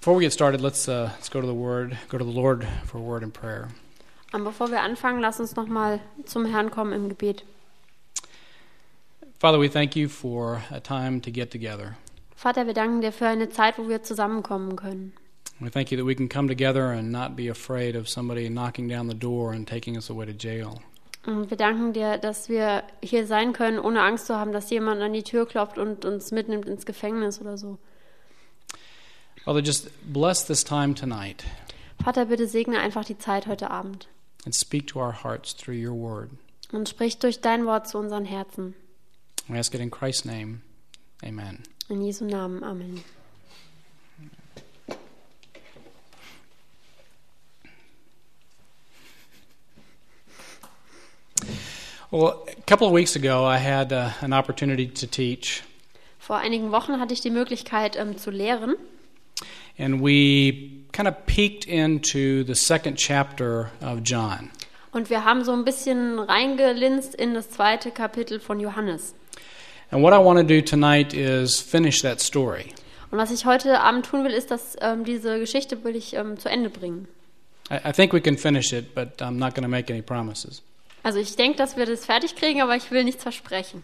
Before we get started, let's go to the Lord for a word in prayer. Bevor wir anfangen, lass uns nochmal zum Herrn kommen im Gebet. Father, we thank you for a time to get together. Vater, wir danken dir für eine Zeit, wo wir zusammenkommen können. We thank you that we can come together and not be afraid of somebody knocking down the door and taking us away to jail. Und wir danken dir, dass wir hier sein können, ohne Angst zu haben, dass jemand an die Tür klopft und uns mitnimmt ins Gefängnis oder so. Father, just bless this time tonight. Vater, bitte segne einfach die Zeit heute Abend. And speak to our hearts through your word. Und sprich durch dein Wort zu unseren Herzen. We ask it in Christ's name. Amen. In Jesu Namen. Amen. Well, a couple of weeks ago, I had an opportunity to teach. Vor einigen Wochen hatte ich die Möglichkeit zu lehren. And we kind of peeked into the second chapter of John. Und wir haben so ein bisschen reingelinst in das 2. Kapitel von Johannes. And what I want to do tonight is finish that story. Und was ich heute Abend tun will, ist, dass diese Geschichte will ich zu Ende bringen. I think we can finish it, but I'm not going to make any promises. Also ich denke, dass wir das fertig kriegen, aber ich will nichts versprechen.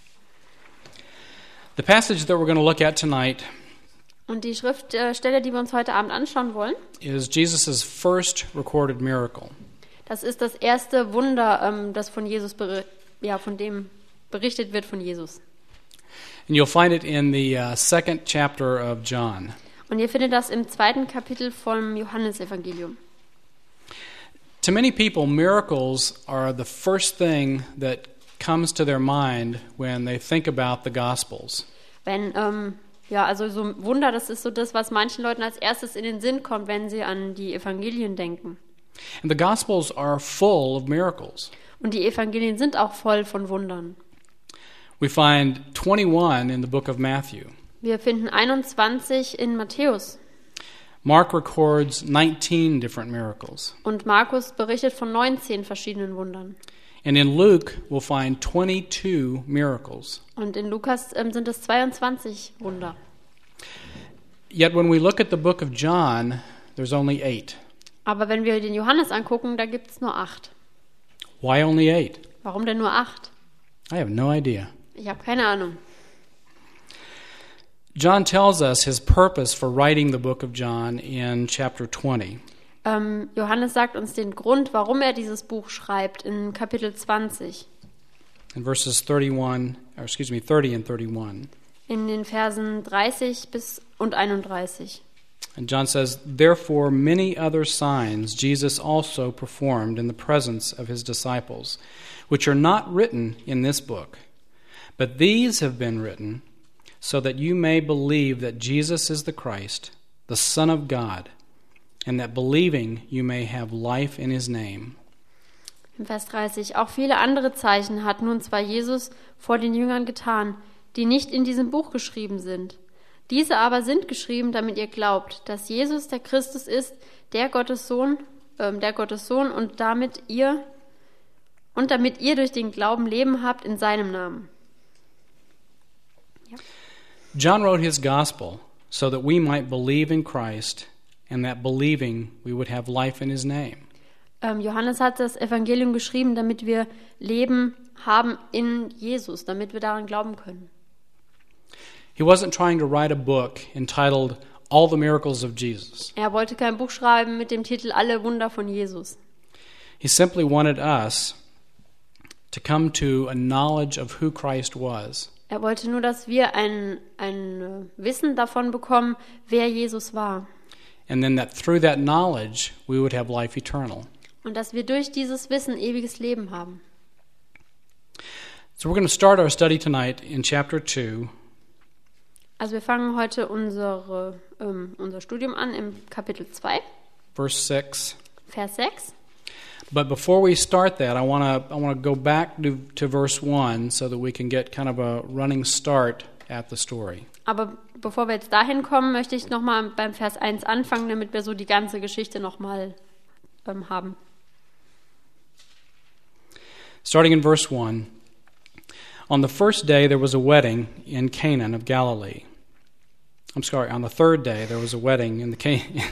The passage that we're going to look at tonight Und die Schriftstelle, die wir uns heute Abend anschauen wollen, is Jesus' first recorded miracle. das ist das erste Wunder, das von Jesus von dem berichtet wird von Jesus. And you'll find it in the second chapter of John. Und ihr findet das im 2. Kapitel vom Johannesevangelium. To many people, miracles are the first thing that comes to their mind when they think about the Gospels. Also so Wunder, das ist so das, was manchen Leuten als erstes in den Sinn kommt, wenn sie an die Evangelien denken. And the Gospels are full of miracles. Und die Evangelien sind auch voll von Wundern. We find 21 in the book of Matthew. Wir finden 21 in Matthäus. Mark records 19 different miracles. Und Markus berichtet von 19 verschiedenen Wundern. And in Luke, we'll find 22 miracles. Und in Lukas sind es 22 Wunder. Yet when we look at the book of John, there's only 8. Aber wenn wir den Johannes angucken, da gibt es nur 8. Why only 8? Warum denn nur 8? I have no idea. Ich habe keine Ahnung. John tells us his purpose for writing the book of John in chapter 20. Johannes sagt uns den Grund, warum er dieses Buch schreibt, in Kapitel 20. In verses 30 and 31. In den Versen 30 und 31. And John says, "Therefore many other signs Jesus also performed in the presence of his disciples, which are not written in this book. But these have been written so that you may believe that Jesus is the Christ, the Son of God, and that believing you may have life in his name." Im Vers 30. Auch viele andere Zeichen hat nun zwar Jesus vor den Jüngern getan, die nicht in diesem Buch geschrieben sind. Diese aber sind geschrieben, damit ihr glaubt, dass Jesus der Christus ist, der Gottes Sohn und damit ihr durch den Glauben Leben habt in seinem Namen. Ja. John wrote his gospel so that we might believe in Christ and that believing we would have life in his name. Johannes hat das Evangelium geschrieben, damit wir Leben haben in Jesus, damit wir daran glauben können. He wasn't trying to write a book entitled All the Miracles of Jesus. Er wollte kein Buch schreiben mit dem Titel Alle Wunder von Jesus. He simply wanted us to come to a knowledge of who Christ was. Er wollte nur, dass wir ein Wissen davon bekommen, wer Jesus war. And then that through that knowledge we would have life eternal. Und dass wir durch dieses Wissen ewiges Leben haben. So we're going to start our study tonight in chapter 2. Also wir fangen heute unser Studium an im Kapitel 2. Verse 6. Vers 6. But before we start that, I want to go back to verse 1 so that we can get kind of a running start at the story. Aber bevor wir jetzt dahin kommen, möchte ich nochmal beim Vers 1 anfangen, damit wir so die ganze Geschichte nochmal haben. Starting in verse 1. On the first day there was a wedding in Cana of Galilee. on the third day, there was a wedding in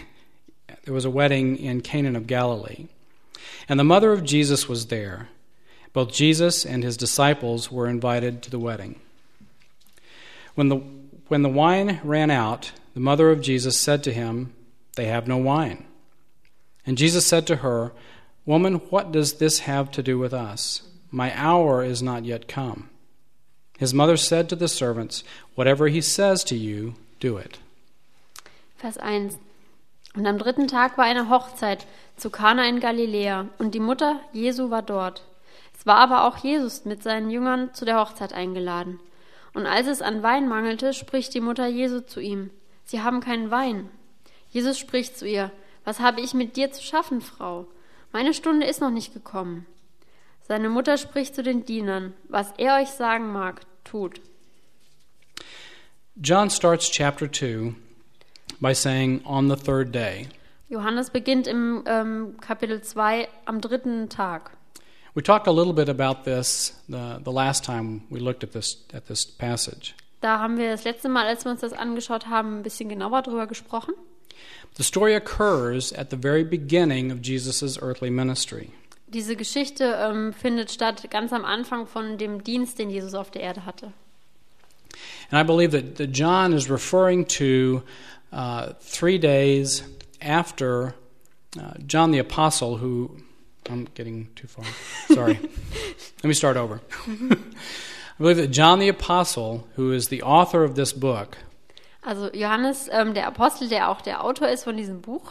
Canaan of Galilee, and the mother of Jesus was there. Both Jesus and his disciples were invited to the wedding. When the wine ran out, the mother of Jesus said to him, "They have no wine." And Jesus said to her, "Woman, what does this have to do with us? My hour is not yet come." His mother said to the servants, "Whatever he says to you, do it." Vers 1. Und am dritten Tag war eine Hochzeit zu Kana in Galiläa, und die Mutter Jesu war dort. Es war aber auch Jesus mit seinen Jüngern zu der Hochzeit eingeladen. Und als es an Wein mangelte, spricht die Mutter Jesu zu ihm: "Sie haben keinen Wein." Jesus spricht zu ihr: "Was habe ich mit dir zu schaffen, Frau? Meine Stunde ist noch nicht gekommen." Seine Mutter spricht zu den Dienern: "Was er euch sagen mag, tut." John starts chapter 2 by saying, "On the third day." Johannes beginnt im Kapitel 2 am dritten Tag. We talked a little bit about this the last time we looked at this passage. Da haben wir das letzte Mal, als wir uns das angeschaut haben, ein bisschen genauer drüber gesprochen. The story occurs at the very beginning of Jesus' earthly ministry. Diese Geschichte findet statt ganz am Anfang von dem Dienst, den Jesus auf der Erde hatte. And I believe that John is referring to 3 days after John the Apostle, who... I'm getting too far. Sorry. Let me start over. I believe that John the Apostle, who is the author of this book, also Johannes, der Apostel, der auch der Autor ist von diesem Buch,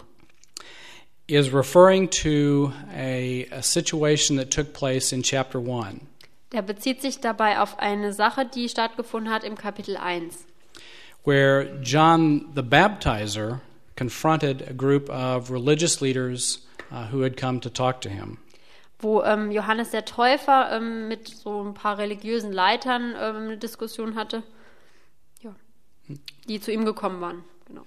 is referring to a situation that took place in chapter 1. Der bezieht sich dabei auf eine Sache, die stattgefunden hat im Kapitel 1. Where John the Baptizer confronted a group of religious leaders who had come to talk to him. Wo Johannes der Täufer mit so ein paar religiösen Leitern eine Diskussion hatte, ja, die zu ihm gekommen waren. Genau.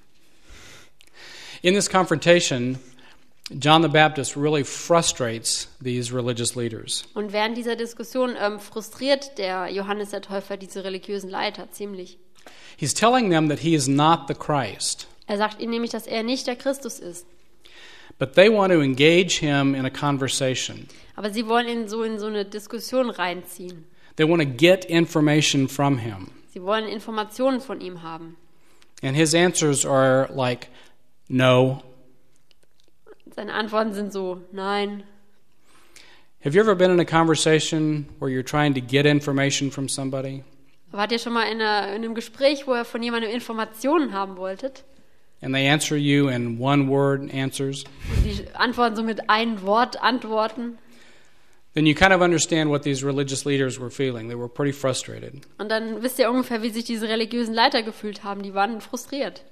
In this confrontation, John the Baptist really frustrates these religious leaders. Und während dieser Diskussion frustriert der Johannes der Täufer diese religiösen Leiter ziemlich. He's telling them that he is not the Christ. Er sagt ihnen nämlich, dass er nicht der Christus ist. But they want to engage him in a conversation. Aber sie wollen ihn so in so eine Diskussion reinziehen. They want to get information from him. Sie wollen Informationen von ihm haben. And his answers are like, no. Seine Antworten sind so, nein. Have you ever been in a conversation where you're trying to get information from somebody? Wart ihr schon mal in einem Gespräch, wo ihr von jemandem Informationen haben wolltet? And they answer you in one-word answers? Und die antworten so mit ein Wort Antworten. Then you kind of understand what these religious leaders were feeling. They were pretty frustrated. Und dann wisst ihr ungefähr, wie sich diese religiösen Leiter gefühlt haben. Die waren frustriert.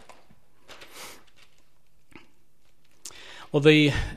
Well,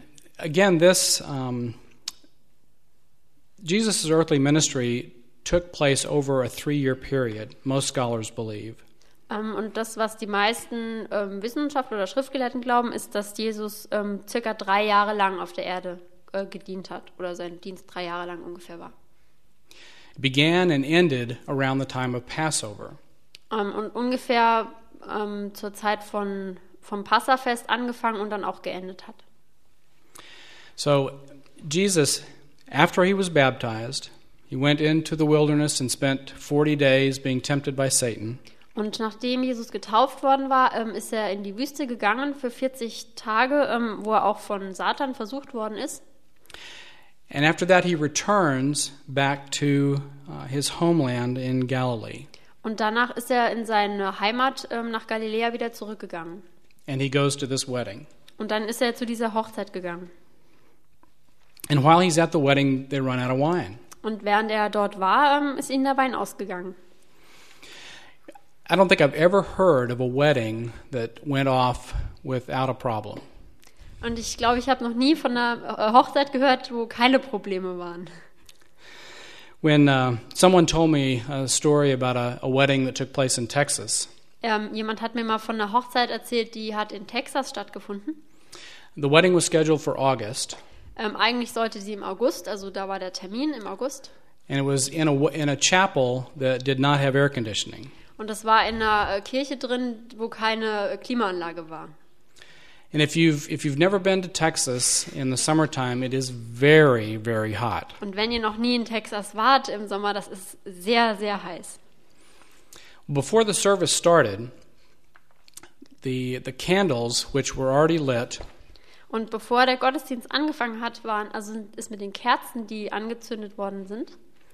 Jesus' earthly ministry took place over a 3-year period, most scholars believe. Und das, was die meisten Wissenschaftler oder Schriftgelehrten glauben, ist, dass Jesus circa 3 Jahre lang auf der Erde gedient hat oder sein Dienst 3 Jahre lang ungefähr war. It began and ended around the time of Passover. Und ungefähr zur Zeit vom Passafest angefangen und dann auch geendet hat. So Jesus, after he was baptized, he went into the wilderness and spent 40 days being tempted by Satan. Und nachdem Jesus getauft worden war, ist er in die Wüste gegangen für 40 Tage, wo er auch von Satan versucht worden ist. And after that he returns back to his homeland in Galilee. Und danach ist er in seine Heimat nach Galiläa wieder zurückgegangen. And he goes to this wedding. Und dann ist er zu dieser Hochzeit gegangen. And while he's at the wedding, they run out of wine. Und während er dort war, ist ihnen der Wein ausgegangen. I don't think I've ever heard of a wedding that went off without a problem. Und ich glaube, ich habe noch nie von einer Hochzeit gehört, wo keine Probleme waren. When someone told me a story about a wedding that took place in Texas. Jemand hat mir mal von einer Hochzeit erzählt, die hat in Texas stattgefunden. The wedding was scheduled for August. Eigentlich sollte sie im August, also da war der Termin im August. And it was in a chapel that did not have air conditioning. Und das war in einer Kirche drin, wo keine Klimaanlage war. And if you've never been to Texas in the summertime, it is very, very hot. Und wenn ihr noch nie in Texas wart im Sommer, das ist sehr, sehr heiß. Before the service started, the candles, which were already lit, Und bevor der Gottesdienst angefangen hat, ist mit den Kerzen, die angezündet worden sind,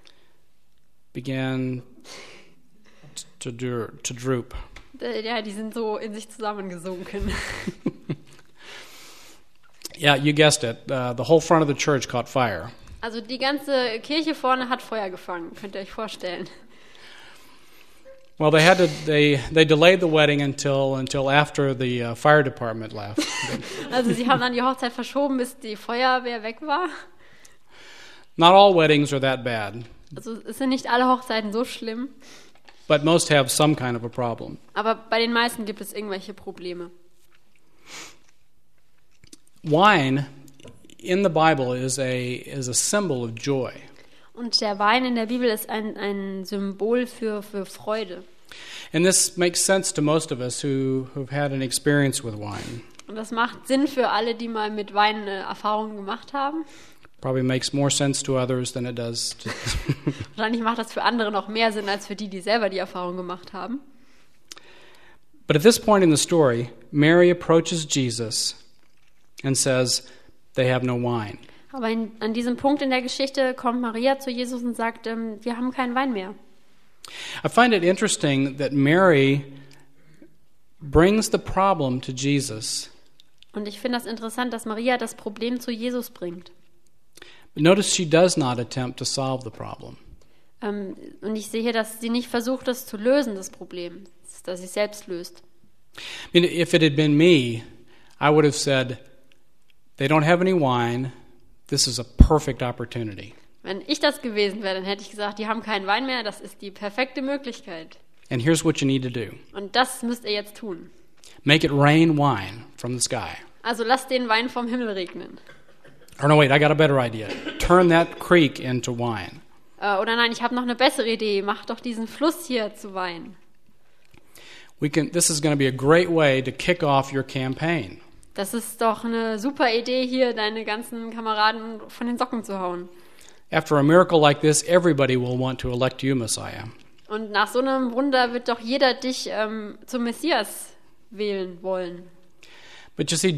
began to droop. Ja, die sind so in sich zusammengesunken. Yeah, you guessed it. The whole front of the church caught fire. Also die ganze Kirche vorne hat Feuer gefangen, könnt ihr euch vorstellen. Well, they delayed the wedding until after the fire department left. Also sie haben dann die Hochzeit verschoben, bis die Feuerwehr weg war. Not all weddings are that bad, Also es sind nicht alle Hochzeiten so schlimm, but most have some kind of a problem. aber bei den meisten gibt es irgendwelche Probleme. Wine in the Bible is a symbol of joy. Und der Wein in der Bibel ist ein Symbol für Freude. And this makes sense to most of us who've had an experience with wine. Und das macht Sinn für alle, die mal mit Wein Erfahrungen gemacht haben. Probably makes more sense to others than it does to Wahrscheinlich macht das für andere noch mehr Sinn, als für die selber die Erfahrung gemacht haben. But at this point in the story, Mary approaches Jesus and says, they have no wine. Aber an diesem Punkt in der Geschichte kommt Maria zu Jesus und sagt, wir haben keinen Wein mehr. I find it interesting that Mary brings the problem to Jesus. Und ich finde das interessant, dass Maria das Problem zu Jesus bringt. But notice she does not attempt to solve the problem. Und ich sehe hier, dass sie nicht versucht, das zu lösen, das Problem, dass sie es selbst löst. I mean, if it had been me, I would have said, they don't have any wine. This is a perfect opportunity. Wenn ich das gewesen wäre, dann hätte ich gesagt, die haben keinen Wein mehr, das ist die perfekte Möglichkeit. And here's what you need to do. Und das müsst ihr jetzt tun. Make it rain wine from the sky. Also lasst den Wein vom Himmel regnen. Or no, wait, I got a better idea. Turn that creek into wine. Oder nein, ich habe noch eine bessere Idee. Mach doch diesen Fluss hier zu Wein. This is going to be a great way to kick off your campaign. Das ist doch eine super Idee, hier deine ganzen Kameraden von den Socken zu hauen. After a miracle like this, everybody will want to elect you Messiah. Und nach so einem Wunder wird doch jeder dich zum Messias wählen wollen. But you see,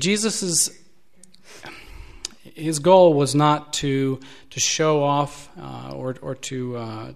his goal was not to show off or to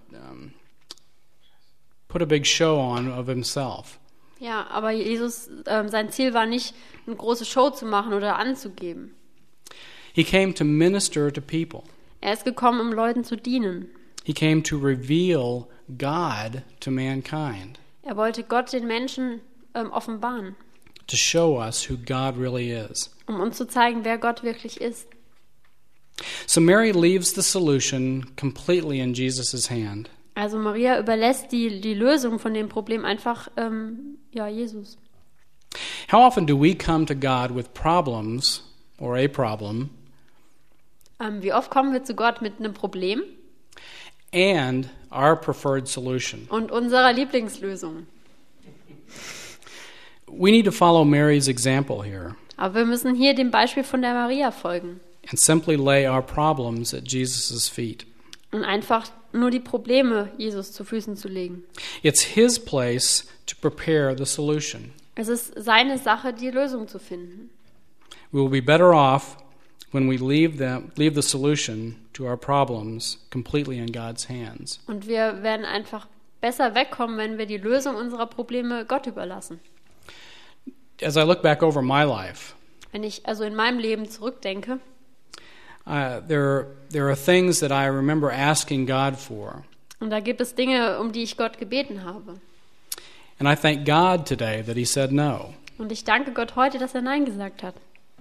put a big show on of himself. Ja, aber Jesus, sein Ziel war nicht, eine große Show zu machen oder anzugeben. He came to minister to people. Er ist gekommen, um Leuten zu dienen. He came to reveal God to mankind. Er wollte Gott den Menschen offenbaren, To show us who God really is. um uns zu zeigen, wer Gott wirklich ist. So Mary leaves the solution completely in Jesus' hand. Also Maria überlässt die Lösung von dem Problem einfach Jesus. How often do we come to God with problems or a problem Wie oft kommen wir zu Gott mit einem Problem and our preferred solution? und unserer Lieblingslösung? We need to follow Mary's example here Aber wir müssen hier dem Beispiel von der Maria folgen and simply lay our problems at Jesus' feet. und einfach nur die Probleme Jesus zu Füßen zu legen. It's his place to prepare the solution. Es ist seine Sache, die Lösung zu finden. We will be better off when we leave the solution to our problems completely in God's hands. Und wir werden einfach besser wegkommen, wenn wir die Lösung unserer Probleme Gott überlassen. As I look back over my life, Wenn ich also in meinem Leben zurückdenke, there are things that I remember asking God for. und da gibt es Dinge, um die ich Gott gebeten habe. And I thank God today that he said no. Und ich danke Gott heute, dass er Nein gesagt hat.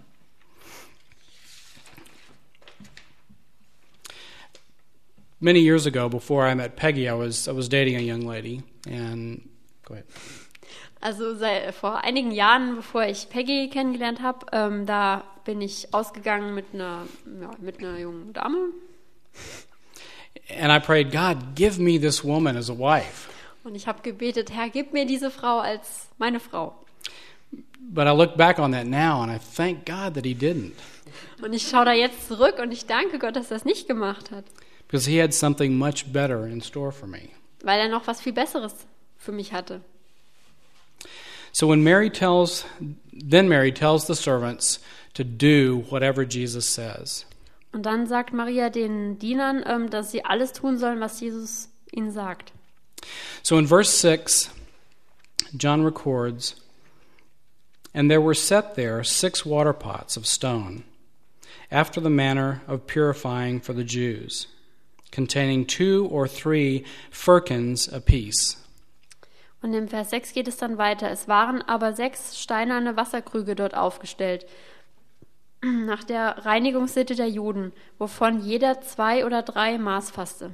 Many years ago, before I met Peggy, I was dating a young lady, and go ahead. Also vor einigen Jahren, bevor ich Peggy kennengelernt habe, da bin ich ausgegangen mit einer jungen Dame. And I prayed, God, give me this woman as a wife. Und ich habe gebetet, Herr, gib mir diese Frau als meine Frau. But I look back on that now and I thank God that he didn't. Und ich schaue da jetzt zurück und ich danke Gott, dass er das nicht gemacht hat. Because he had something much better in store for me. Weil er noch was viel Besseres für mich hatte. So when Mary tells the servants to do whatever Jesus says. Und dann sagt Maria den Dienern, dass sie alles tun sollen, was Jesus ihnen sagt. So in verse 6, John records, "And there were set there 6 water pots of stone, after the manner of purifying for the Jews, containing 2 or 3 firkins apiece." Und im Vers 6 geht es dann weiter. Es waren aber 6 steinerne Wasserkrüge dort aufgestellt, nach der Reinigungssitte der Juden, wovon jeder 2 oder 3 Maß fasste.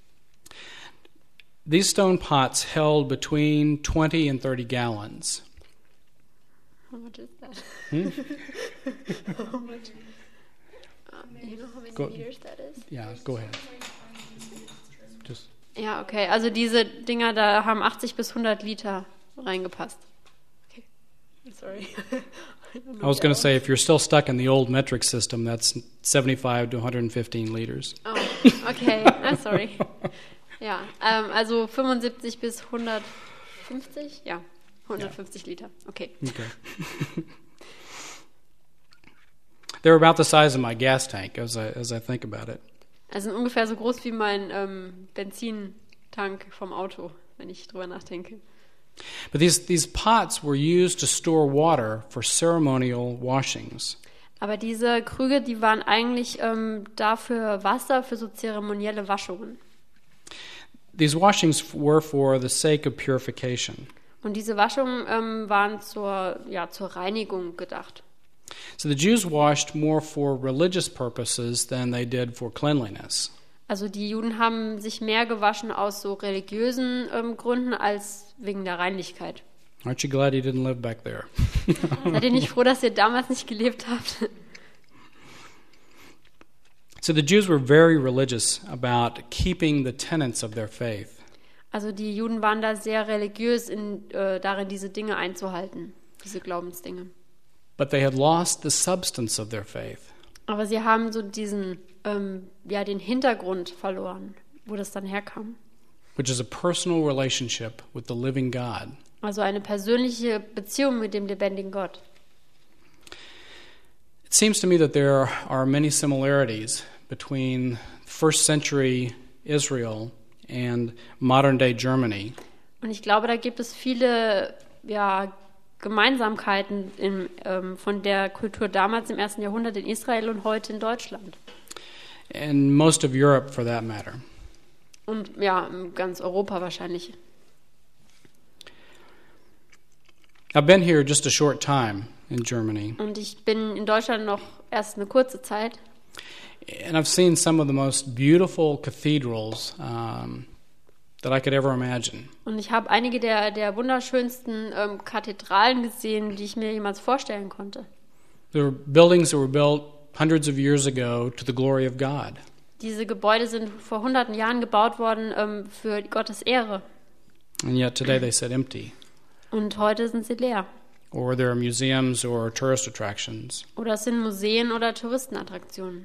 These stone pots held between 20 and 30 gallons. How much is that? How much? You know how many liters that is? Yeah, go ahead. Just. Ja, okay. Also diese Dinger, da haben 80 bis 100 Liter reingepasst. Okay. Sorry. I was going to say, if you're still stuck in the old metric system, that's 75 to 115 liters. Oh, okay. I'm sorry. Ja, also 75 bis 150? Ja, 150 Liter. Okay. They're about the size of my gas tank as I think about it. Also ungefähr so groß wie mein Benzintank vom Auto, wenn ich drüber nachdenke. But these pots were used to store water for ceremonial washings. Aber diese Krüge, die waren eigentlich dafür Wasser für so zeremonielle Waschungen. These washings were for the sake of purification. Und diese Waschungen waren zur Reinigung gedacht. So the Jews washed more for religious purposes than they did for cleanliness. Also die Juden haben sich mehr gewaschen aus so religiösen Gründen als wegen der Reinlichkeit. Aren't you glad you didn't live back there? Seid ihr nicht froh, dass ihr damals nicht gelebt habt? So the Jews were very religious about keeping the tenets of their faith. Also die Juden waren da sehr religiös darin, diese Dinge einzuhalten, diese Glaubensdinge. But they had lost the substance of their faith. Aber sie haben so den Hintergrund verloren, wo das dann herkam. Which is a personal relationship with the living God. Also eine persönliche Beziehung mit dem lebendigen Gott. It seems to me that there are many similarities between first century Israel and modern day Germany. Und ich glaube, da gibt es viele Gemeinsamkeiten von der Kultur damals im 1. Jahrhundert in Israel und heute in Deutschland. And most of Europe for that matter. Und ja, in ganz Europa wahrscheinlich. I've been here just a short time in Germany. Und ich bin in Deutschland noch erst eine kurze Zeit. And I've seen some of the most beautiful cathedrals that I could ever imagine. Und ich habe einige der wunderschönsten Kathedralen gesehen, die ich mir jemals vorstellen konnte. There were buildings that were built hundreds of years ago to the glory of God. Diese Gebäude sind vor hunderten Jahren gebaut worden für Gottes Ehre. And yet today they sit empty. Und heute sind sie leer. Or there are museums or tourist attractions. Oder es sind Museen oder Touristenattraktionen.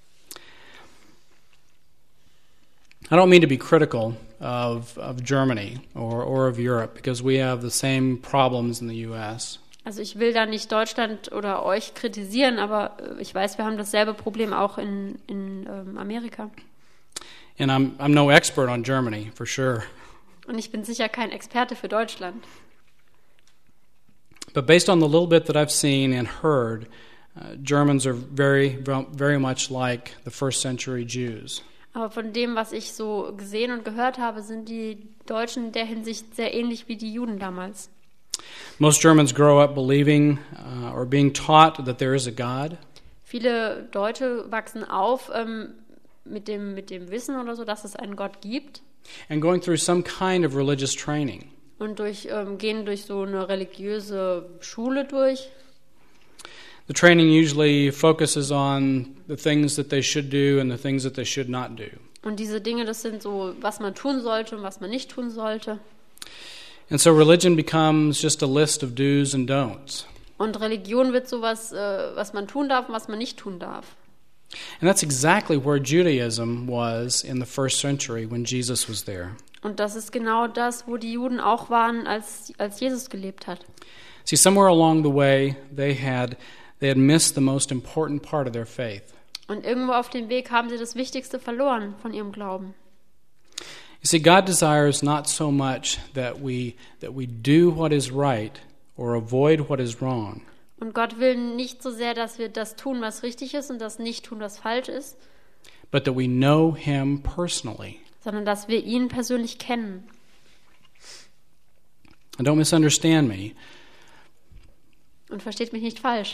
I don't mean to be critical of Germany or of Europe because we have the same problems in the U.S. Also ich will da nicht Deutschland oder euch kritisieren, aber ich weiß, wir haben dasselbe Problem auch in Amerika. And I'm no expert on Germany, for sure. Und ich bin sicher kein Experte für Deutschland. But based on the little bit that I've seen and heard, Germans are very, very much like the first century Jews. Aber von dem, was ich so gesehen und gehört habe, sind die Deutschen in der Hinsicht sehr ähnlich wie die Juden damals. Most Germans grow up believing or being taught that there is a God. Viele Deutsche wachsen auf mit dem Wissen oder so, dass es einen Gott gibt. And going through some kind of religious training. Und gehen durch so eine religiöse Schule durch. The training usually focuses on the things that they should do and the things that they should not do. Und diese Dinge, das sind so, was man tun sollte und was man nicht tun sollte. And so religion becomes just a list of do's and don'ts. Und Religion wird sowas, was man tun darf und was man nicht tun darf. And that's exactly where Judaism was in the first century when Jesus was there. Und das ist genau das, wo die Juden auch waren, als Jesus gelebt hat. See, somewhere along the way, they had missed the most important part of their faith. Und irgendwo auf dem Weg haben sie das Wichtigste verloren von ihrem Glauben. You see, God desires not so much that we do what is right or avoid what is wrong. Und Gott will nicht so sehr, dass wir das tun, was richtig ist, und das nicht tun, was falsch ist, But that we know Him personally. sondern dass wir ihn persönlich kennen. And don't misunderstand me. Und versteht mich nicht falsch.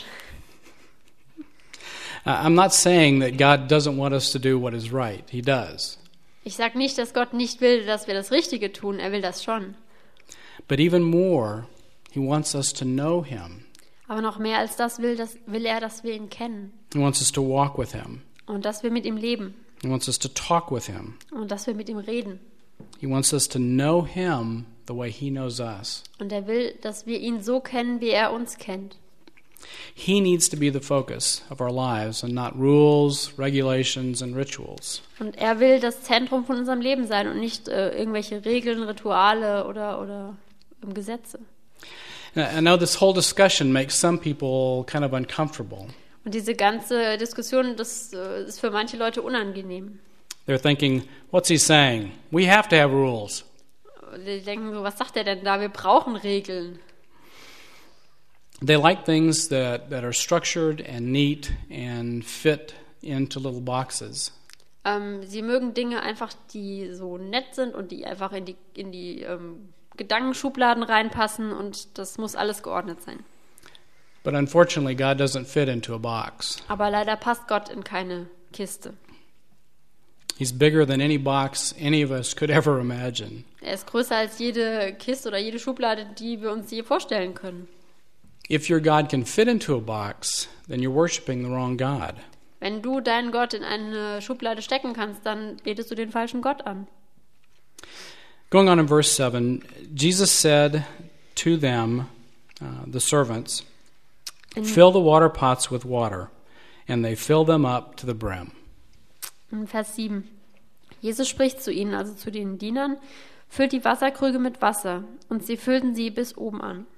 I'm not saying that God doesn't want us to do what is right. He does. Ich sage nicht, dass Gott nicht will, dass wir das Richtige tun. Er will das schon. But even more, He wants us to know Him. Aber noch mehr als das will er, dass wir ihn kennen. He wants us to walk with Him. Und dass wir mit ihm leben. He wants us to talk with Him. Und dass wir mit ihm reden. He wants us to know Him the way He knows us. Und er will, dass wir ihn so kennen, wie er uns kennt. He needs to be the focus of our lives and not rules, regulations, and rituals. Und er will das Zentrum von unserem Leben sein und nicht irgendwelche Regeln, Rituale oder Gesetze. I know this whole discussion makes some people kind of uncomfortable. Und diese ganze Diskussion, das ist für manche Leute unangenehm. They're thinking, what's he saying? We have to have rules. Die denken so, was sagt er denn da? Wir brauchen Regeln. They like things that are structured and neat and fit into little boxes. Sie mögen Dinge einfach, die so nett sind und die einfach in die Gedankenschubladen reinpassen, und das muss alles geordnet sein. But unfortunately, God doesn't fit into a box. Aber leider passt Gott in keine Kiste. He's bigger than any box any of us could ever imagine. Er ist größer als jede Kiste oder jede Schublade, die wir uns je vorstellen können. If your God can fit into a box, then you're worshiping the wrong God. Wenn du deinen Gott in eine Schublade stecken kannst, dann betest du den falschen Gott an. Going on in verse 7, Jesus said to them, the servants, fill the water pots with water, and they fill them up to the brim. In Vers 7. Jesus spricht zu ihnen, also zu den Dienern, füllt die Wasserkrüge mit Wasser, und sie füllten sie bis oben an.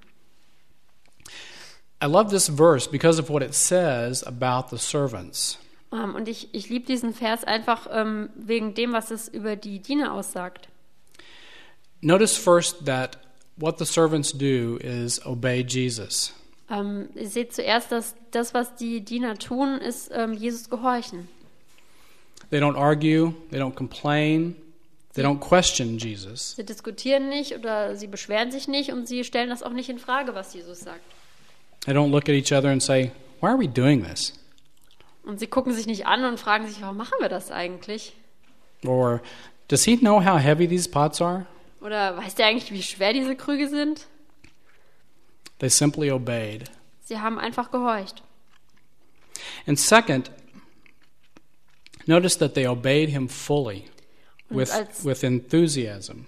I love this verse because of what it says about the servants. Und ich liebe diesen Vers einfach wegen dem, was es über die Diener aussagt. Notice first that what the servants do is obey Jesus. Ihr seht zuerst, dass das, was die Diener tun, ist Jesus gehorchen. They don't argue, they don't complain, they don't question Jesus. Sie diskutieren nicht oder sie beschweren sich nicht, und sie stellen das auch nicht in Frage, was Jesus sagt. They don't look at each other and say, why are we doing this? Und sie gucken sich nicht an und fragen sich, warum machen wir das eigentlich? Or, does he know how heavy these pots are? Oder weiß der eigentlich, wie schwer diese Krüge sind? They simply obeyed. Sie haben einfach gehorcht. And second, notice that they obeyed him fully with enthusiasm.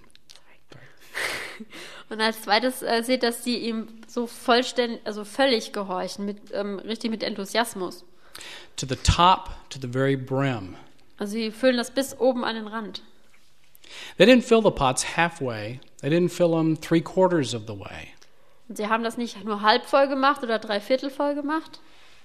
Und als zweites seht, dass sie ihm so vollständig, also völlig gehorchen, richtig mit Enthusiasmus. To the top, to the very brim. Also sie füllen das bis oben an den Rand. They didn't fill the pots halfway. They didn't fill them 3/4 of the way. Und sie haben das nicht nur halb voll gemacht oder 3/4 voll gemacht.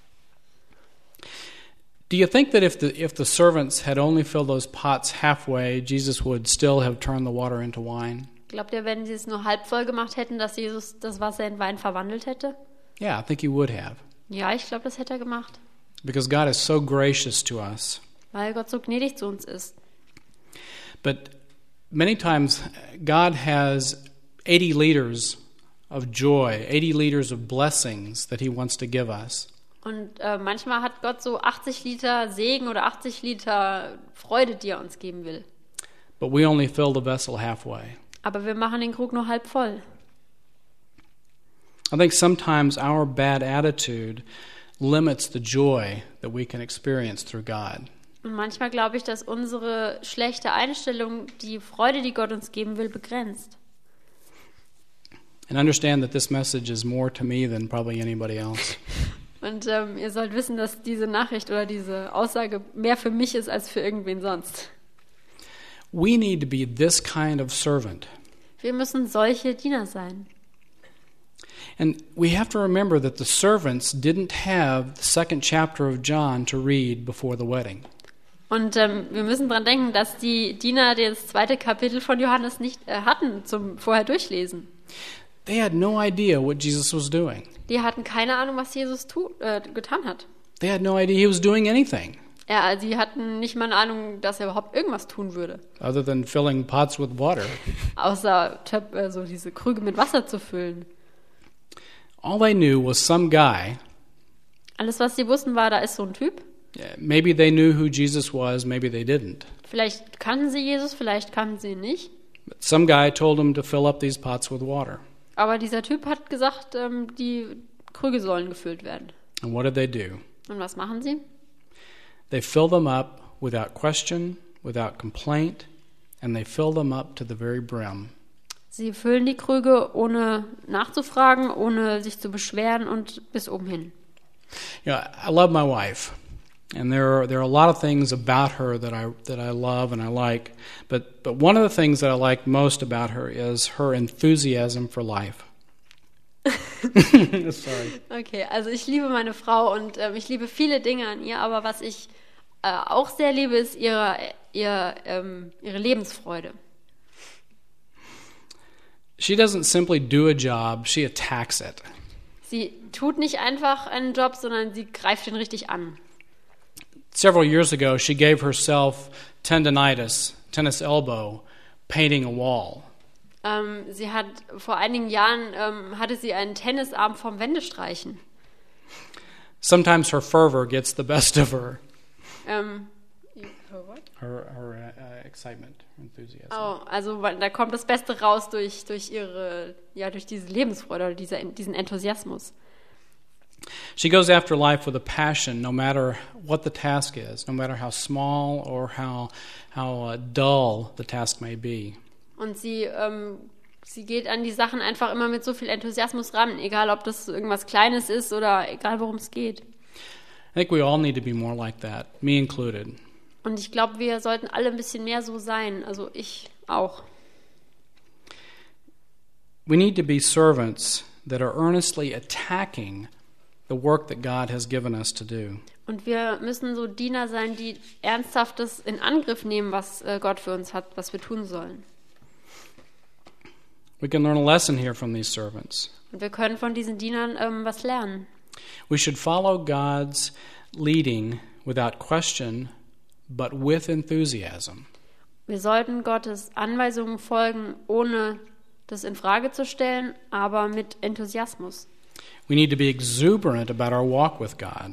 Do you think that if the servants had only filled those pots halfway, Jesus would still have turned the water into wine? Glaubt ihr, wenn sie es nur halb voll gemacht hätten, dass Jesus das Wasser in Wein verwandelt hätte? Yeah, I think he would have. Ja, ich glaube, das hätte er gemacht. Because God is so gracious to us. Weil Gott so gnädig zu uns ist. But many times God has 80 liters of joy, 80 liters of blessings that he wants to give us. Und manchmal hat Gott so 80 Liter Segen oder 80 Liter Freude, die er uns geben will. But we only fill the vessel halfway. Aber wir machen den Krug nur halb voll. I think sometimes our bad attitude limits the joy that we can experience through God. Und manchmal glaube ich, dass unsere schlechte Einstellung die Freude, die Gott uns geben will, begrenzt. And understand that this message is more to me than probably anybody else. Und ihr sollt wissen, dass diese Nachricht oder diese Aussage mehr für mich ist als für irgendwen sonst. We need to be this kind of servant. Wir müssen solche Diener sein. And we have to remember that the servants didn't have the second chapter of John to read before the wedding. Und wir müssen daran denken, dass die Diener das zweite Kapitel von Johannes nicht hatten zum vorher durchlesen. They had no idea what Jesus was doing. Die hatten keine Ahnung, was Jesus getan hat. They had no idea he was doing anything Ja, sie hatten nicht mal eine Ahnung, dass er überhaupt irgendwas tun würde. other than filling pots with water. Außer so diese Krüge mit Wasser zu füllen. All they knew was some guy. Alles, was sie wussten, war, da ist so ein Typ. Maybe they knew who Jesus was, maybe they didn't. Vielleicht kannten sie Jesus, vielleicht kannten sie ihn nicht. But some guy told them to fill up these pots with water. Aber dieser Typ hat gesagt, die Krüge sollen gefüllt werden. And what did they do? Und was machen sie? They fill them up without question, without complaint, and they fill them up to the very brim. Sie füllen die Krüge, ohne nachzufragen, ohne sich zu beschweren und bis oben hin. You know, I love my wife, and there are a lot of things about her that I love and I like. But one of the things that I like most about her is her enthusiasm for life. Sorry. Okay, also ich liebe meine Frau und ich liebe viele Dinge an ihr, aber was ich auch sehr liebe, ist ihre Lebensfreude. She doesn't simply do a job, she attacks it. Sie tut nicht einfach einen Job, sondern sie greift ihn richtig an. Several years ago, she gave herself tennis elbow, painting a wall. Sie hat vor einigen Jahren hatte sie einen Tennisarm vom Wendestreichen. Sometimes her fervor gets the best of her. Her excitement, enthusiasm. Oh, also da kommt das Beste raus durch diese Lebensfreude oder diesen Enthusiasmus. She goes after life with a passion, no matter what the task is, no matter how small or how dull the task may be. Und sie geht an die Sachen einfach immer mit so viel Enthusiasmus ran, egal ob das irgendwas Kleines ist oder egal worum es geht. I think we all need to be more like that, me included. Und ich glaube, wir sollten alle ein bisschen mehr so sein, also ich auch. We need to be servants that are earnestly attacking the work that God has given us to do. Und wir müssen so Diener sein, die Ernsthaftes in Angriff nehmen, was Gott für uns hat, was wir tun sollen. We can learn a lesson here from these servants. Und wir können von diesen Dienern was lernen. We should follow God's leading without question, but with enthusiasm. Wir sollten Gottes Anweisungen folgen, ohne das in Frage zu stellen, aber mit Enthusiasmus. We need to be exuberant about our walk with God.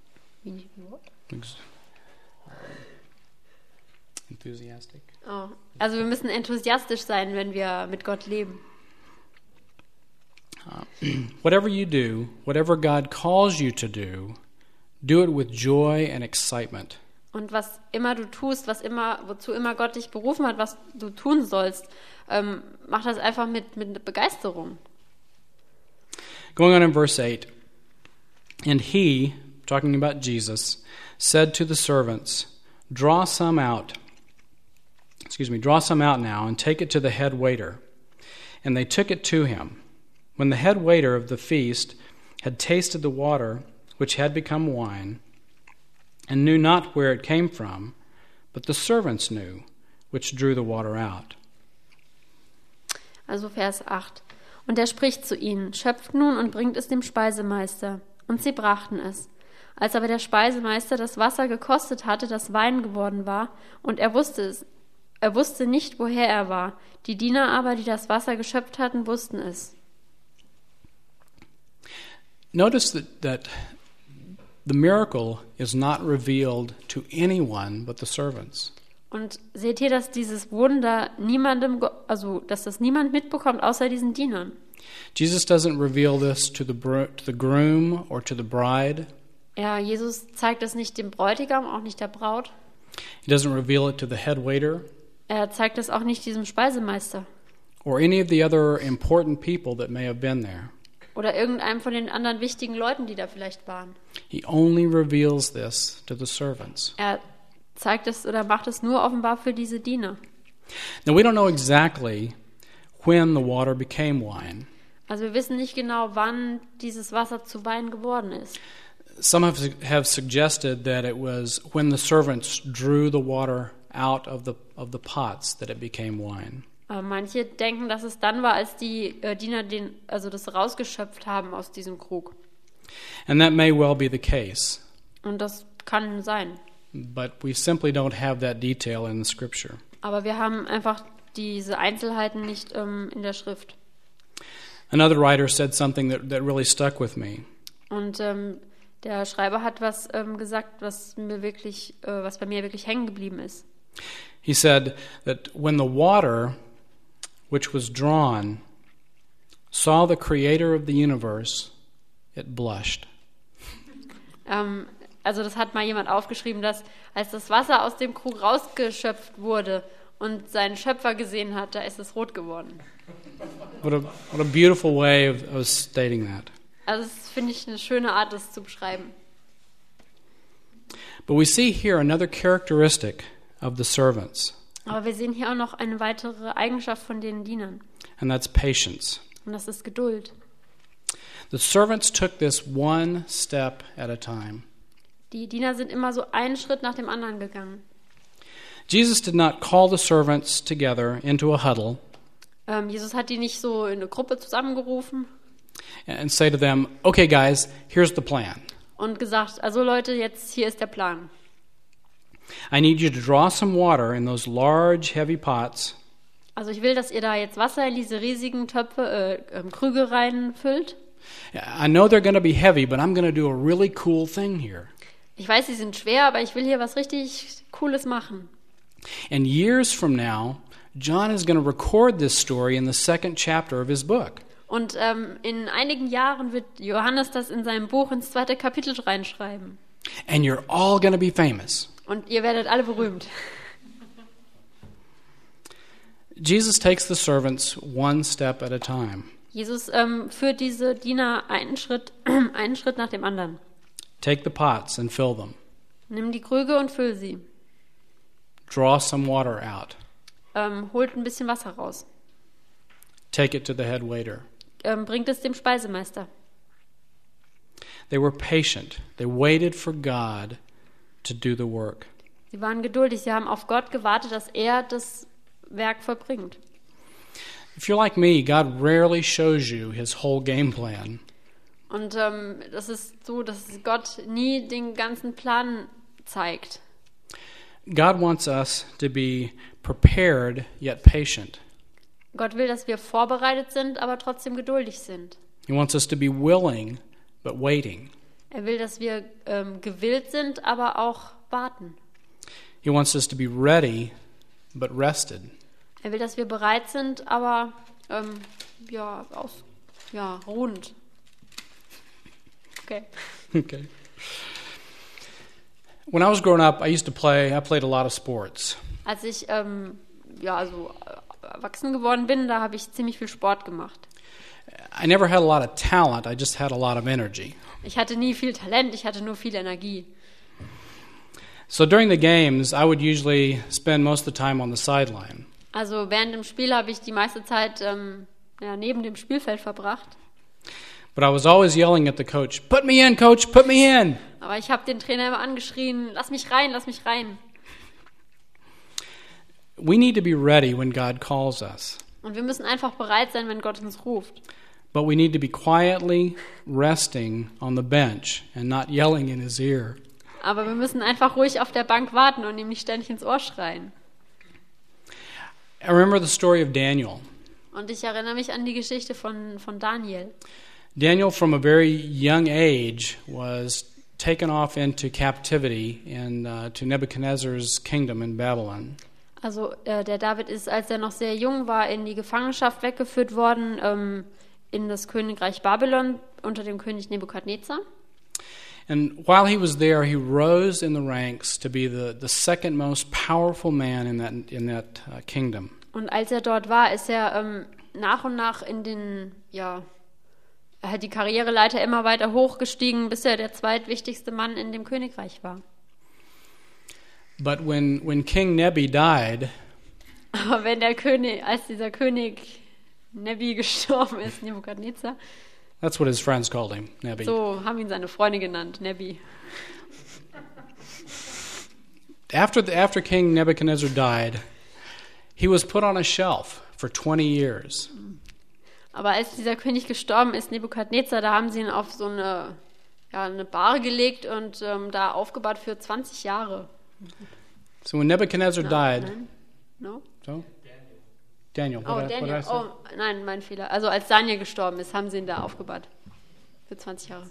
Enthusiastic. Oh, also wir müssen enthusiastisch sein, wenn wir mit Gott leben. Whatever you do, whatever God calls you to do it with joy and excitement. Und was immer du tust, wozu immer Gott dich berufen hat, was du tun sollst, mach das einfach mit Begeisterung. Going on in verse 8, and he, talking about Jesus, said to the servants, draw some out now and take it to the head waiter. And they took it to him. When the head waiter of the feast had tasted the water, which had become wine, and knew not where it came from, but the servants knew, which drew the water out. Also Vers 8. Und er spricht zu ihnen, schöpft nun und bringt es dem Speisemeister. Und sie brachten es. Als aber der Speisemeister das Wasser gekostet hatte, das Wein geworden war, und er wusste nicht, woher er war. Die Diener aber, die das Wasser geschöpft hatten, wussten es. Notice that the miracle is not revealed to anyone but the servants. Und seht ihr, dass dieses Wunder dass das niemand mitbekommt, außer diesen Dienern. Jesus doesn't reveal this to the groom or to the bride. Ja, Jesus zeigt es nicht dem Bräutigam, auch nicht der Braut. He doesn't reveal it to the head waiter Er zeigt es auch nicht diesem Speisemeister or any of the other important people that may have been there. Oder irgendeinem von den anderen wichtigen Leuten, die da vielleicht waren. He only reveals this to the servants. Er zeigt es oder macht es nur offenbar für diese Diener. Now, we don't know exactly when the water became wine. Also wir wissen nicht genau, wann dieses Wasser zu Wein geworden ist. Some have suggested that it was when the servants drew the water out of the pots that it became wine. Manche denken, dass es dann war, als die Diener das rausgeschöpft haben aus diesem Krug. And that may well be the case. Und das kann sein. But we simply don't have that detail in the scripture. Aber wir haben einfach diese Einzelheiten nicht in der Schrift. Another writer said something that really stuck with me. Und der Schreiber hat was gesagt, was bei mir wirklich hängen geblieben ist. He said that when the water which was drawn saw the creator of the universe, it blushed. Also das hat mal jemand aufgeschrieben, dass als das Wasser aus dem Krug rausgeschöpft wurde und seinen Schöpfer gesehen hat, da ist es rot geworden. What a beautiful way of stating that. Also das finde ich eine schöne Art, das zu beschreiben. But we see here another characteristic of the servants, Aber wir sehen hier auch noch eine weitere Eigenschaft von den Dienern. and that's patience. Und das ist Geduld. The servants took this one step at a time. Die Diener sind immer so einen Schritt nach dem anderen gegangen. Jesus did not call the servants together into a huddle Jesus hat die nicht so in eine Gruppe zusammengerufen and say to them, okay guys, here's the plan. und gesagt, also Leute, jetzt hier ist der Plan. I need you to draw some water in those large, heavy pots, Also ich will, dass ihr da jetzt Wasser in diese riesigen Krüge reinfüllt. I know they're going to be heavy, but I'm going to do a really cool thing here. Ich weiß, sie sind schwer, aber ich will hier was richtig Cooles machen. And years from now, John is going to record this story in the second chapter of his book. Und in einigen Jahren wird Johannes das in seinem Buch ins 2. Kapitel reinschreiben. And you're all going to be famous. Und ihr werdet alle berühmt. Jesus takes the servants one step at a time. Jesus führt diese Diener einen Schritt nach dem anderen. Take the pots and fill them. Nimm die Krüge und füll sie. Draw some water out. Holt ein bisschen Wasser raus. Take it to the head waiter. Bringt es dem Speisemeister. They were patient. They waited for God to do the work. Sie waren geduldig. Sie haben auf Gott gewartet, dass er das Werk vollbringt. If you're like me, God rarely shows you his whole game plan. Und das ist so, dass Gott nie den ganzen Plan zeigt. God wants us to be prepared yet patient. Gott will, dass wir vorbereitet sind, aber trotzdem geduldig sind. He wants us to be willing but waiting. Er will, dass wir gewillt sind, aber auch warten. He wants us to be ready but rested. Er will, dass wir bereit sind, aber ruhend. Okay. Okay. When I was growing up, I played a lot of sports. Als ich erwachsen geworden bin, da habe ich ziemlich viel Sport gemacht. I never had a lot of talent, I just had a lot of energy. Ich hatte nie viel Talent, ich hatte nur viel Energie. So during the games, I would usually spend most of the time on the sideline. Also während dem Spiel habe ich die meiste Zeit neben dem Spielfeld verbracht. But I was always yelling at the coach, "Put me in, coach, put me in." Aber ich habe den Trainer immer angeschrien, lass mich rein, lass mich rein. We need to be ready when God calls us. Und wir müssen einfach bereit sein, wenn Gott uns ruft. But we need to be quietly resting on the bench and not yelling in his ear. Aber wir müssen einfach ruhig auf der Bank warten und ihm nicht ständig ins Ohr schreien. I remember the story of Daniel. Und ich erinnere mich an die Geschichte von Daniel. Daniel, from a very young age, was taken off into captivity to Nebuchadnezzar's kingdom in Babylon. Also der David ist, als er noch sehr jung war, in die Gefangenschaft weggeführt worden, in das Königreich Babylon unter dem König Nebukadnezar. And while he was there, he rose in the ranks to be the second most powerful man in that kingdom. Und als er dort war, ist er nach und nach er hat die Karriereleiter immer weiter hochgestiegen, bis er der zweitwichtigste Mann in dem Königreich war. But when King Nebi died, Aber als dieser König Nebi gestorben ist, Nebukadnezar, that's what his friends called him, Nebi. so haben ihn seine Freunde genannt, Nebi. After King Nebuchadnezzar died, he was put on a shelf for 20 years. Aber als dieser König gestorben ist, Nebukadnezar, da haben sie ihn auf so eine Bar gelegt und da aufgebahrt für 20 Jahre. So when Nebuchadnezzar died, Nein. No? so Daniel. Oh, What did I Daniel. say? Oh, nein, mein Fehler. Also als Daniel gestorben ist, haben sie ihn da aufgebahrt. Für 20 Jahre.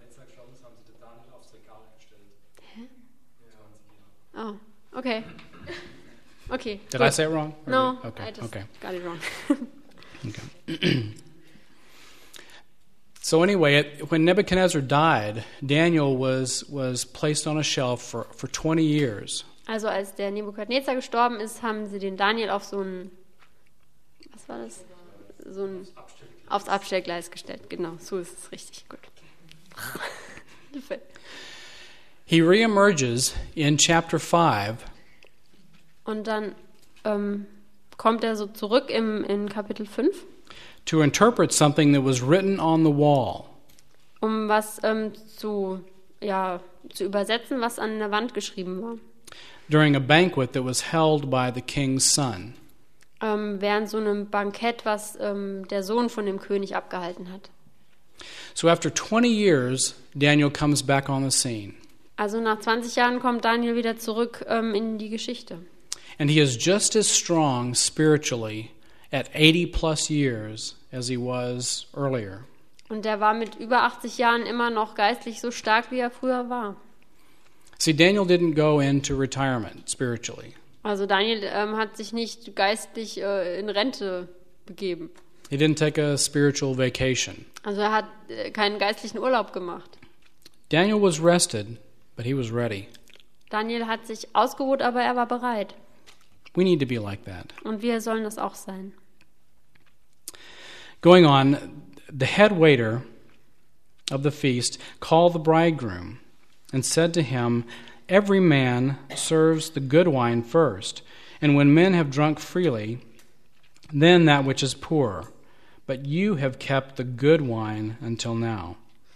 Oh, okay. Okay. Did gut. I say it wrong? Or No, Okay. I just Okay. got it wrong. Okay. So anyway, when Nebuchadnezzar died, Daniel was placed on a shelf for 20 years. Also als der Nebukadnezar gestorben ist, haben sie den Daniel auf so ein, was war das? So ein, aufs Abstellgleis gestellt. Genau, so ist es richtig. Gut. Hilfe. He reemerges in chapter 5 Und dann kommt er so zurück in Kapitel 5, to interpret something that was written on the wall. um was zu übersetzen, was an der Wand geschrieben war. During a banquet that was held by the king's son. Während so einem Bankett, was der Sohn von dem König abgehalten hat. So after 20 years, Daniel comes back on the scene. Also nach 20 Jahren kommt Daniel wieder zurück in die Geschichte. And he is just as strong spiritually at 80 plus years as he was earlier. Und der war mit über 80 Jahren immer noch geistlich so stark, wie er früher war. See, Daniel didn't go into retirement spiritually. Also Daniel hat sich nicht geistlich in Rente begeben. He didn't take a spiritual vacation. Also er hat keinen geistlichen Urlaub gemacht. Daniel was rested, but he was ready. Daniel hat sich ausgeruht, aber er war bereit. We need to be like that. Und wir sollen das auch sein. Going on, the head waiter of the feast called the bridegroom and said to him, "Every man serves the good wine first, and when men have drunk freely, then that which is poor. But you have kept the good wine until now."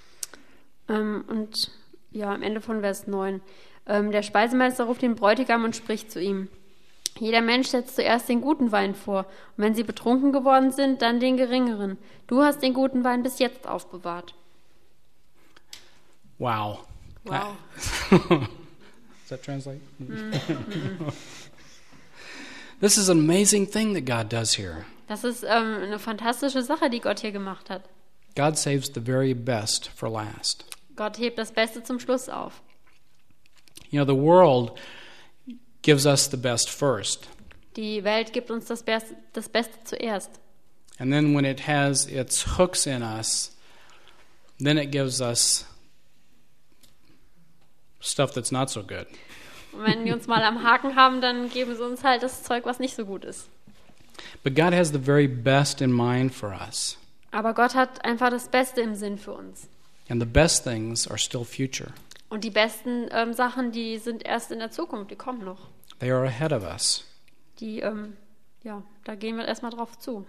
Und ja, am Ende von Vers 9. Der Speisemeister ruft den Bräutigam und spricht zu ihm. Jeder Mensch setzt zuerst den guten Wein vor, und wenn sie betrunken geworden sind, dann den geringeren. Du hast den guten Wein bis jetzt aufbewahrt. Wow. Wow. Does that translate? This is an amazing thing that God does here. Das ist eine fantastische Sache, die Gott hier gemacht hat. God saves the very best for last. Gott hebt das Beste zum Schluss auf. You know, the world gives us the best first. Die Welt gibt uns das Beste zuerst. And then when it has its hooks in us, then it gives us stuff that's not so good. Und wenn die uns mal am Haken haben, dann geben sie uns halt das Zeug, was nicht so gut ist. But God has the very best in mind for us. Aber Gott hat einfach das Beste im Sinn für uns. And the best things are still future. Und die besten Sachen, die sind erst in der Zukunft, die kommen noch. They are ahead of us. Die, da gehen wir erstmal drauf zu.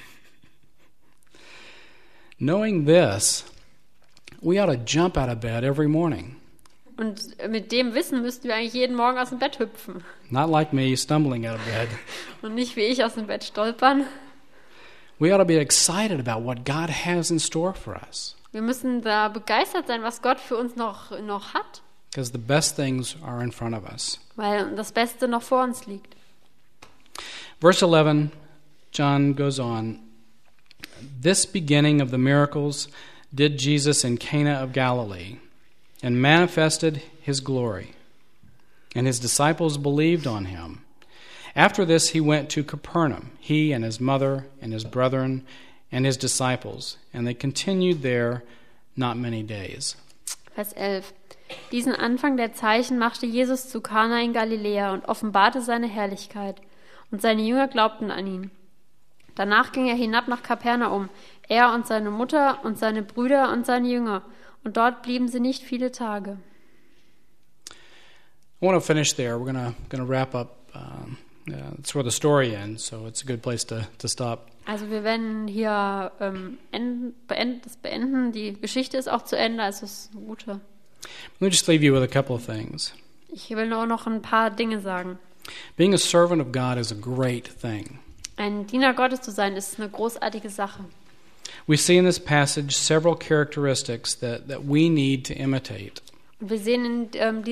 Knowing this, we ought to jump out of bed every morning. Und mit dem Wissen müssten wir eigentlich jeden Morgen aus dem Bett hüpfen. Not like me stumbling out of bed. Und nicht wie ich aus dem Bett stolpern. We ought to be excited about what God has in store for us. Wir müssen da begeistert sein, was Gott für uns noch hat. Because the best things are in front of us. Weil das Beste noch vor uns liegt. Verse 11, John goes on. This beginning of the miracles did Jesus in Cana of Galilee, and manifested his glory. And his disciples believed on him. After this he went to Capernaum, he and his mother and his brethren and his disciples, and they continued there not many days. Vers 11. Diesen Anfang der Zeichen machte Jesus zu Kana in Galiläa und offenbarte seine Herrlichkeit. Und seine Jünger glaubten an ihn. Danach ging er hinab nach Kapernaum, er und seine Mutter und seine Brüder und seine Jünger. Und dort blieben sie nicht viele Tage. I want to finish there. We're gonna wrap up. That's where the story ends, so it's a good place to stop. Also wir werden hier beenden. Die Geschichte ist auch zu Ende, also es ist eine gute. Let me just leave you with a couple of things. Ich will nur noch ein paar Dinge sagen. Being a servant of God is a great thing. Ein Diener Gottes zu sein, ist eine großartige Sache. We see in this passage several characteristics that we need to imitate. Und wir sehen in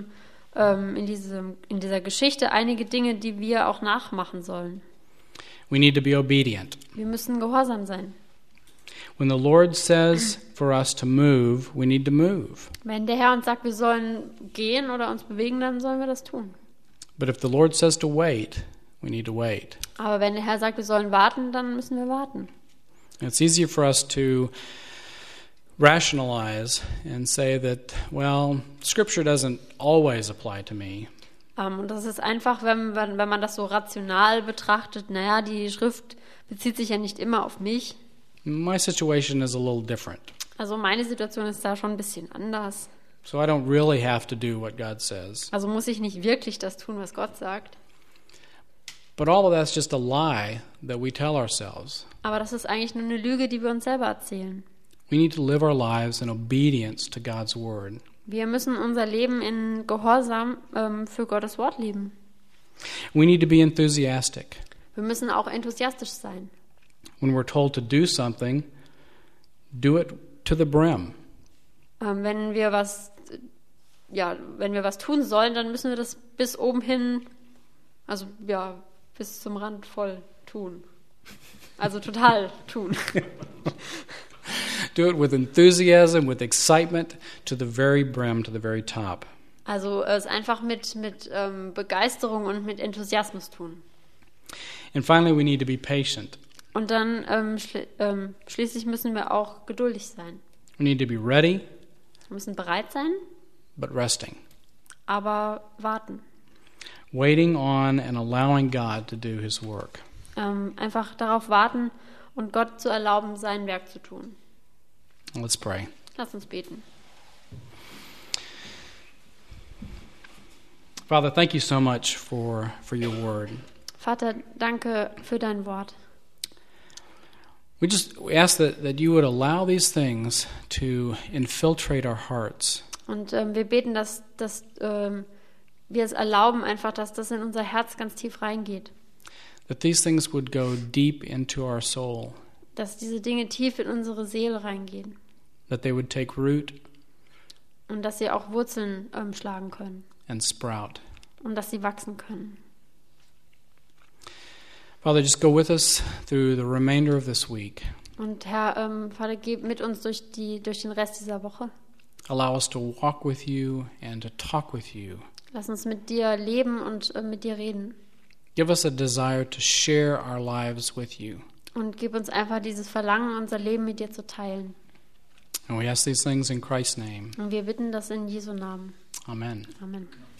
dieser Geschichte einige Dinge, die wir auch nachmachen sollen. We need to be obedient. Wir müssen gehorsam sein. When the Lord says for us to move, we need to move. Wenn der Herr uns sagt, wir sollen gehen oder uns bewegen, dann sollen wir das tun. But if the Lord says to wait, we need to wait. Aber wenn der Herr sagt, wir sollen warten, dann müssen wir warten. It's easier for us to rationalize and say that, well, Scripture doesn't always apply to me. Und das ist einfach, wenn man das so rational betrachtet, naja, die Schrift bezieht sich ja nicht immer auf mich. My situation is a little different. Also meine Situation ist da schon ein bisschen anders. So I don't really have to do what God says. Also muss ich nicht wirklich das tun, was Gott sagt. But all of that's just a lie that we tell ourselves. Aber das ist eigentlich nur eine Lüge, die wir uns selber erzählen. We need to live our lives in obedience to God's word. Wir müssen unser Leben in Gehorsam für Gottes Wort leben. We need to be enthusiastic. Wir müssen auch enthusiastisch sein. When we're told to do something, do it to the brim. Wenn wir was tun sollen, dann müssen wir das bis oben hin, also ja, bis zum Rand voll tun. Also total tun. Do it with enthusiasm, with excitement, to the very brim, to the very top. Also es einfach mit Begeisterung und mit Enthusiasmus tun. And finally, we need to be patient. Und dann schließlich müssen wir auch geduldig sein. We need to be ready, Wir müssen bereit sein, but resting. aber warten. Waiting on and allowing God to do His work. Einfach darauf warten und Gott zu erlauben, sein Werk zu tun. Let's pray. Lass uns beten. Father, thank you so much for your word. Vater, danke für dein Wort. We ask that you would allow these things to infiltrate our hearts. Und wir beten, dass wir es erlauben, einfach, dass das in unser Herz ganz tief reingeht. That these things would go deep into our soul. Dass diese Dinge tief in unsere Seele reingehen. That they would take root Und dass sie auch Wurzeln schlagen können. and sprout. Und dass sie wachsen können. Father, just go with us through the remainder of this week. Und Herr, Vater, geh mit uns durch den Rest dieser Woche. Allow us to walk with you and to talk with you. Lass uns mit dir leben und mit dir reden. Give us a desire to share our lives with you. Und gib uns einfach dieses Verlangen, unser Leben mit dir zu teilen. And we ask these things in Christ's name. Und wir bitten das in Jesu Namen. Amen. Amen.